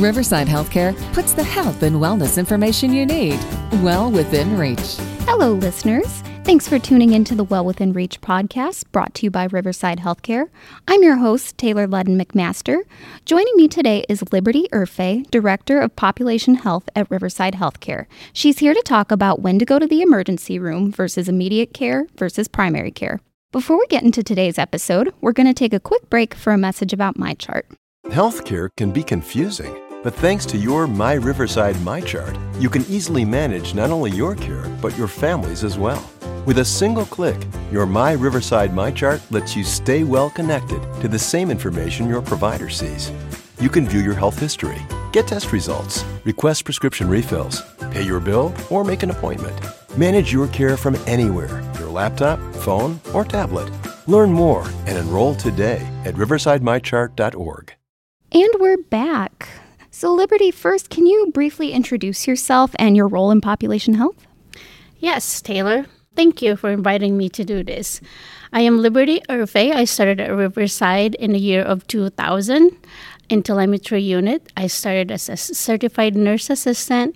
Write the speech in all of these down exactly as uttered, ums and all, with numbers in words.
Riverside Healthcare puts the health and wellness information you need well within reach. Hello, listeners. Thanks for tuning into the Well Within Reach podcast, brought to you by Riverside Healthcare. I'm your host, Taylor Ludden McMaster. Joining me today is Liberty Urfe, Director of Population Health at Riverside Healthcare. She's here to talk about when to go to the emergency room versus immediate care versus primary care. Before we get into today's episode, we're going to take a quick break for a message about MyChart. Healthcare can be confusing, but thanks to your My Riverside MyChart, you can easily manage not only your care, but your family's as well. With a single click, your My Riverside MyChart lets you stay well connected to the same information your provider sees. You can view your health history, get test results, request prescription refills, pay your bill, or make an appointment. Manage your care from anywhere, your laptop, phone, or tablet. Learn more and enroll today at riverside my chart dot org. And we're back. So, Liberty, first, can you briefly introduce yourself and your role in population health? Yes, Taylor. Thank you for inviting me to do this. I am Liberty Urfe. I started at Riverside in the year of two thousand in telemetry unit. I started as a certified nurse assistant,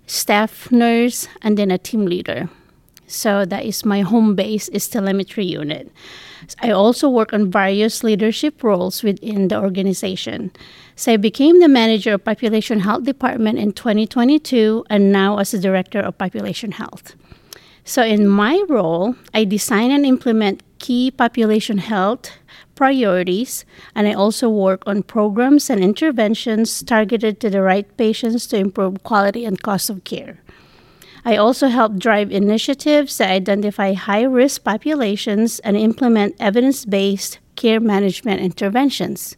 staff nurse, and then a team leader. So that is my home base is telemetry unit. I also work on various leadership roles within the organization. So I became the manager of Population Health Department in twenty twenty-two and now as the director of Population Health. So in my role, I design and implement key population health priorities, and I also work on programs and interventions targeted to the right patients to improve quality and cost of care. I also help drive initiatives that identify high-risk populations and implement evidence-based care management interventions.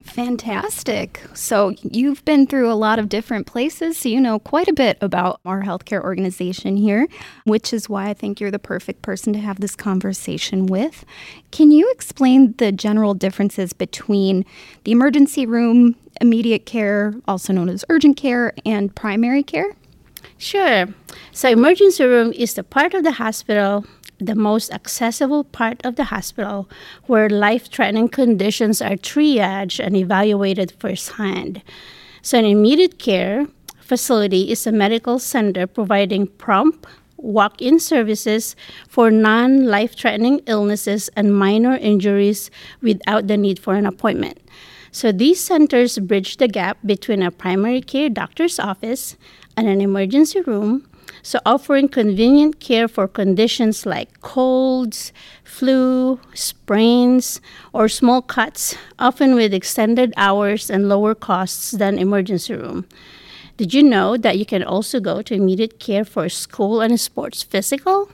Fantastic. So you've been through a lot of different places, so you know quite a bit about our healthcare organization here, which is why I think you're the perfect person to have this conversation with. Can you explain the general differences between the emergency room, immediate care, also known as urgent care, and primary care? Sure. So emergency room is the part of the hospital, the most accessible part of the hospital, where life-threatening conditions are triaged and evaluated firsthand. So an immediate care facility is a medical center providing prompt walk-in services for non-life-threatening illnesses and minor injuries without the need for an appointment. So these centers bridge the gap between a primary care doctor's office and an emergency room, so offering convenient care for conditions like colds, flu, sprains, or small cuts, often with extended hours and lower costs than emergency room. Did you know that you can also go to immediate care for school and sports physical?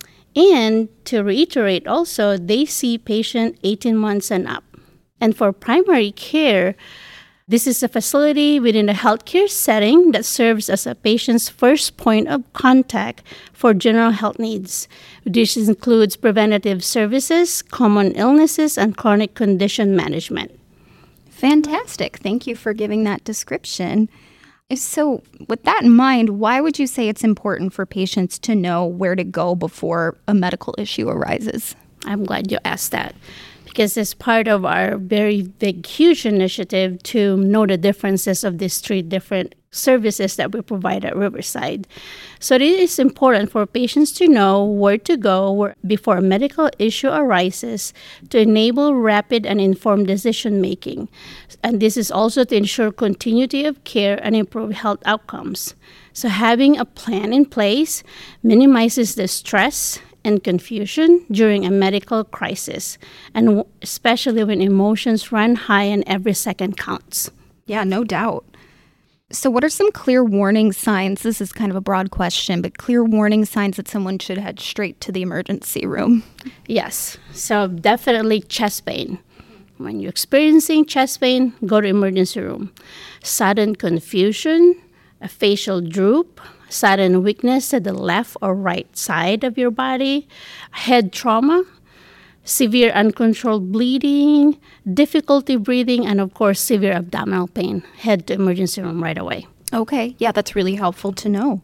And to reiterate also, they see patient eighteen months and up. And for primary care, this is a facility within a healthcare setting that serves as a patient's first point of contact for general health needs. This includes preventative services, common illnesses, and chronic condition management. Fantastic. Thank you for giving that description. So with that in mind, why would you say it's important for patients to know where to go before a medical issue arises? I'm glad you asked that, because it's part of our very big, huge initiative to know the differences of these three different services that we provide at Riverside. So it is important for patients to know where to go before a medical issue arises to enable rapid and informed decision-making. And this is also to ensure continuity of care and improve health outcomes. So having a plan in place minimizes the stress and confusion during a medical crisis, and especially when emotions run high and every second counts. Yeah, no doubt. So what are some clear warning signs? This is kind of a broad question, but clear warning signs that someone should head straight to the emergency room? Yes, so definitely chest pain. When you're experiencing chest pain, go to emergency room. Sudden confusion, a facial droop, sudden weakness to the left or right side of your body, head trauma, severe uncontrolled bleeding, difficulty breathing, and of course, severe abdominal pain. Head to emergency room right away. Okay, yeah, that's really helpful to know.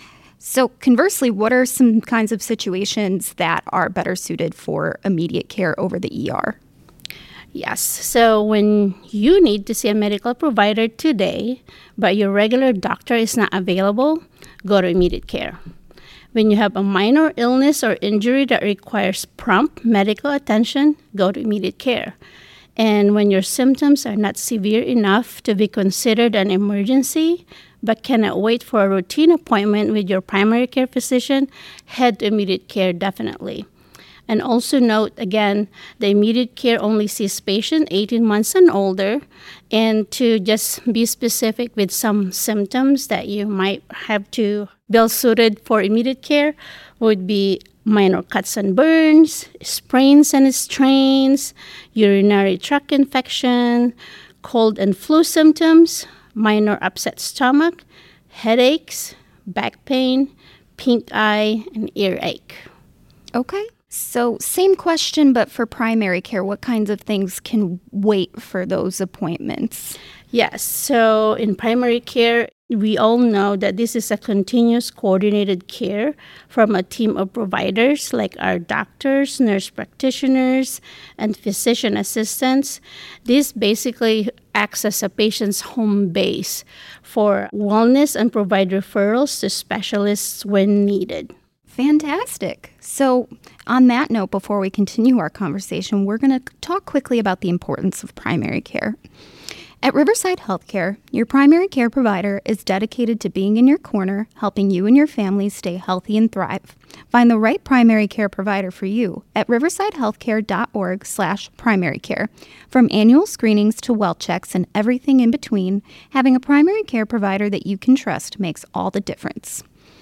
So conversely, what are some kinds of situations that are better suited for immediate care over the E R? Yes. So when you need to see a medical provider today, but your regular doctor is not available, go to immediate care. When you have a minor illness or injury that requires prompt medical attention, go to immediate care. And when your symptoms are not severe enough to be considered an emergency, but cannot wait for a routine appointment with your primary care physician, head to immediate care definitely. And also note, again, the immediate care only sees patients eighteen months and older. And to just be specific with some symptoms that you might have to be suited for immediate care would be minor cuts and burns, sprains and strains, urinary tract infection, cold and flu symptoms, minor upset stomach, headaches, back pain, pink eye, and earache. Okay. So same question, but for primary care, what kinds of things can wait for those appointments? Yes. So in primary care, we all know that this is a continuous coordinated care from a team of providers like our doctors, nurse practitioners, and physician assistants. This basically acts as a patient's home base for wellness and provide referrals to specialists when needed. Fantastic. So on that note, before we continue our conversation, we're going to talk quickly about the importance of primary care. At Riverside Healthcare, your primary care provider is dedicated to being in your corner, helping you and your family stay healthy and thrive. Find the right primary care provider for you at riversidehealthcare.org slash primary care. From annual screenings to well checks and everything in between, having a primary care provider that you can trust makes all the difference.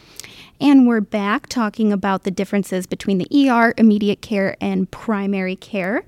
And we're back talking about the differences between the E R, immediate care, and primary care.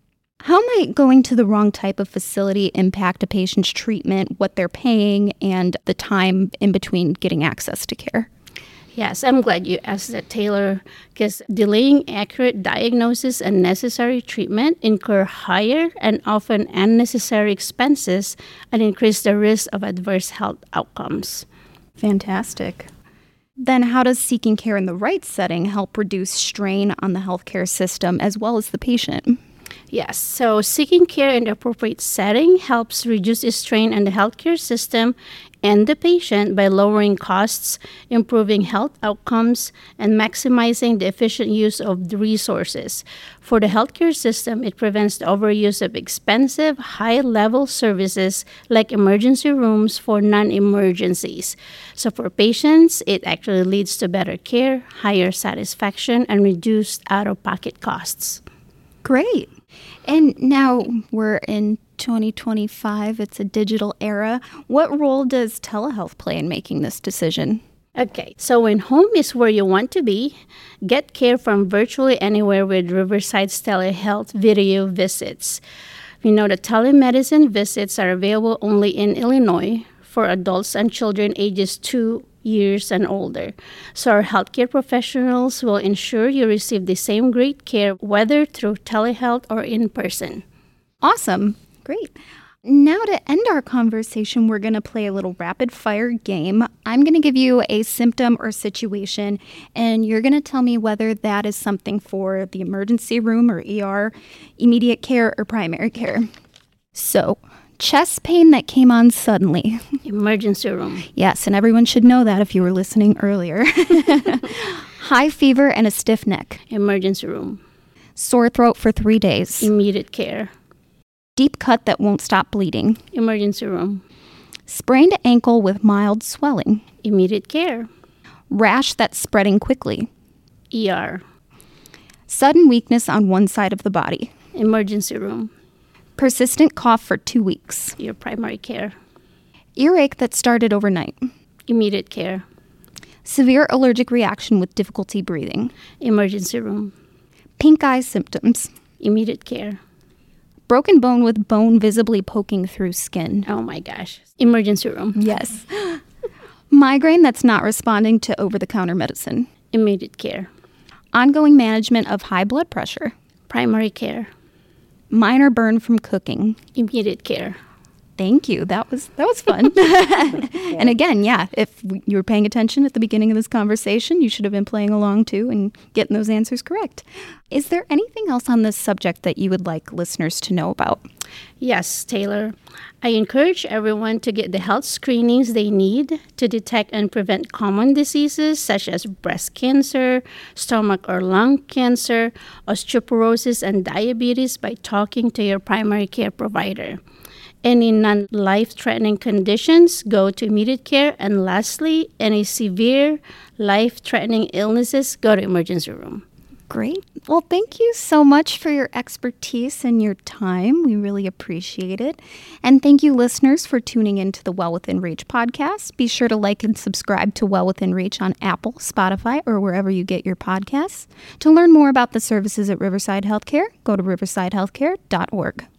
How might going to the wrong type of facility impact a patient's treatment, what they're paying, and the time in between getting access to care? Yes, I'm glad you asked that, Taylor, because delaying accurate diagnosis and necessary treatment incur higher and often unnecessary expenses and increase the risk of adverse health outcomes. Fantastic. Then how does seeking care in the right setting help reduce strain on the healthcare system as well as the patient? Yes, so seeking care in the appropriate setting helps reduce the strain on the healthcare system and the patient by lowering costs, improving health outcomes, and maximizing the efficient use of the resources. For the healthcare system, it prevents the overuse of expensive, high-level services like emergency rooms for non-emergencies. So for patients, it actually leads to better care, higher satisfaction, and reduced out-of-pocket costs. Great. And now we're in twenty twenty-five. It's a digital era. What role does telehealth play in making this decision? Okay, so when home is where you want to be, get care from virtually anywhere with Riverside's telehealth video visits. We know that telemedicine visits are available only in Illinois for adults and children ages two years and older. So our healthcare professionals will ensure you receive the same great care, whether through telehealth or in person. Awesome. Great. Now to end our conversation, we're going to play a little rapid fire game. I'm going to give you a symptom or situation, and you're going to tell me whether that is something for the emergency room or E R, immediate care, or primary care. So, chest pain that came on suddenly. Emergency room. Yes, and everyone should know that if you were listening earlier. High fever and a stiff neck. Emergency room. Sore throat for three days. Immediate care. Deep cut that won't stop bleeding. Emergency room. Sprained ankle with mild swelling. Immediate care. Rash that's spreading quickly. E R. Sudden weakness on one side of the body. Emergency room. Persistent cough for two weeks. Your primary care. Earache that started overnight. Immediate care. Severe allergic reaction with difficulty breathing. Emergency room. Pink eye symptoms. Immediate care. Broken bone with bone visibly poking through skin. Oh my gosh. Emergency room. Yes. Migraine that's not responding to over-the-counter medicine. Immediate care. Ongoing management of high blood pressure. Primary care. Minor burn from cooking. Immediate care. Thank you. That was that was fun. yeah. And again, yeah, if you were paying attention at the beginning of this conversation, you should have been playing along too and getting those answers correct. Is there anything else on this subject that you would like listeners to know about? Yes, Taylor. I encourage everyone to get the health screenings they need to detect and prevent common diseases such as breast cancer, stomach or lung cancer, osteoporosis, and diabetes by talking to your primary care provider. Any non-life-threatening conditions, go to immediate care. And lastly, any severe life-threatening illnesses, go to emergency room. Great. Well, thank you so much for your expertise and your time. We really appreciate it. And thank you, listeners, for tuning into the Well Within Reach podcast. Be sure to like and subscribe to Well Within Reach on Apple, Spotify, or wherever you get your podcasts. To learn more about the services at Riverside Healthcare, go to riverside healthcare dot org.